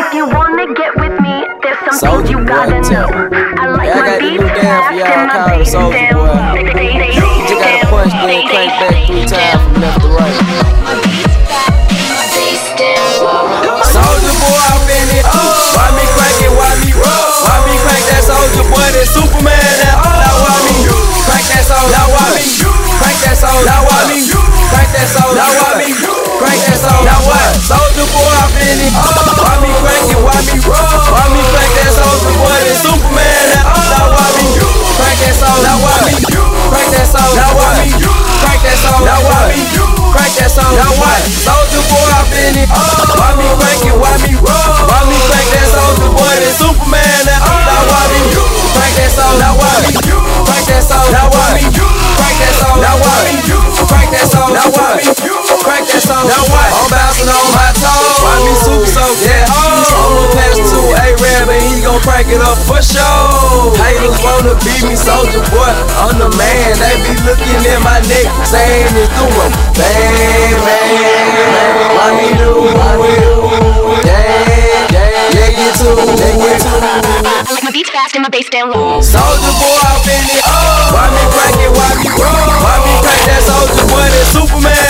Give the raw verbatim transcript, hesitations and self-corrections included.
If you wanna get with me, there's something you gotta know. I like yeah, my beats fast y'all and my call bass Soulja down. Boy. You just gotta punch, then crank back three times from left to right. Soulja Boy, I'm in it. Why me crank it? Why me roll? Why me crank that Soulja Boy? That Superman. Now, now why me crank that Soulja? Now why me crank that Soulja? Now why me crank that Soulja? Now why me crank that Soulja? Now what? Soulja Boy, I'm in it. Why me crank it? Why me roll? Why me crank that Soulja Boy? That Superman. Now why me crank that Soulja? Now why me crank that Soulja? Now why me crank that Soulja? Now why me crank that Soulja? Now what? Soulja Boy, I'm in it. Why me crank it? Why me roll? Why me crank that Soulja Boy? That Superman. Now why me crank that Soulja? Now why me crank that Soulja? Now why me crank that Soulja? Now why me crank that Soulja? Now why me crank that Soulja? Now what? I'm bouncing on my toes. Why me super so yeah? I'm gonna pass to A-Rab and he gon' crank it up for sure. Haters wanna beat me, Soulja Boy. I'm the man. They be looking at my neck, saying it's through a bang, bang. Why me do it? Yeah, yeah, yeah, get to it, get to it. I like my beats fast and my bass down low. Soulja Boy, I'm in it. Why me crank it? Why me roll? Why me crank that Soulja Boy? That Superman.